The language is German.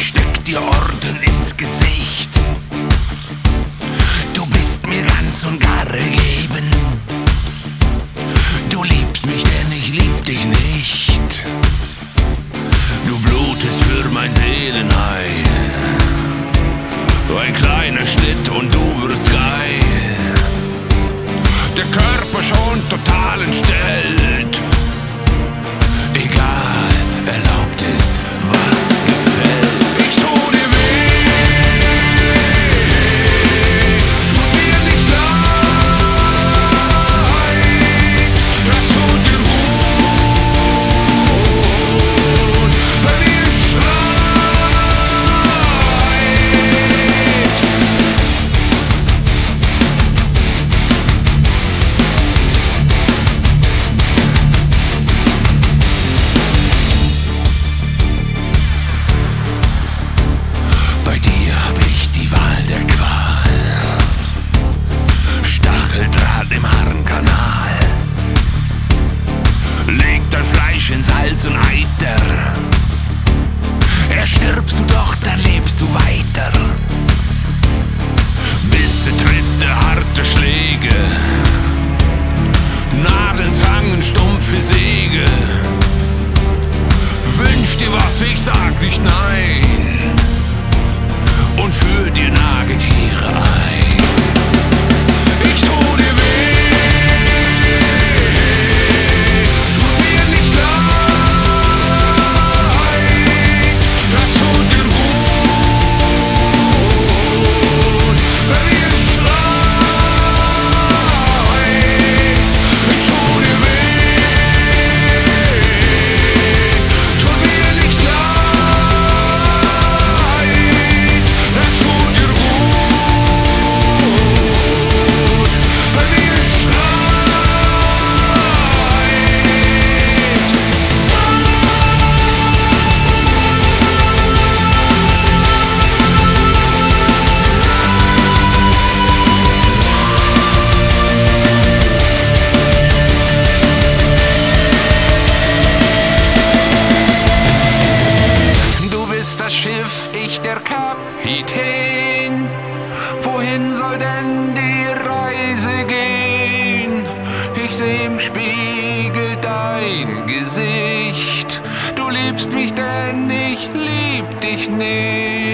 steck dir Orden ins Gesicht. Du bist mir ganz und gar ergeben. Du liebst mich, denn ich lieb dich nicht. Du blutest für mein Seelenheil. Ein kleiner Schnitt und du wirst geil. Der Körper schon total entstellt. Egal, erlaubt ist, was gefällt. Ich tu dir weh, tut mir nicht leid, das tut dir gut, weil ihr schreit. Bei dir hab ich die Wahl der Qual. Stacheldraht im Harnkanal. Leg dein Fleisch in Salz und Eiter. Erstirbst du doch, dann lebst du weiter. Bisse, Tritte, harte Schläge. Nadeln, Zangen, stumpfe Säge. Wünsch dir was, ich sag nicht nein. Und führ dir Nagetiere ein. Ich tu dir weh, tut mir nicht leid, das tut dir gut, wenn ihr schreit. Ich tu dir weh, tut mir nicht leid, das tut dir gut, wenn ihr schreit. Du bist das Schiff, ich der Kapitän. Wohin soll denn die Reise gehen? Ich seh im Spiegel dein Gesicht. Du liebst mich, denn ich lieb dich nicht.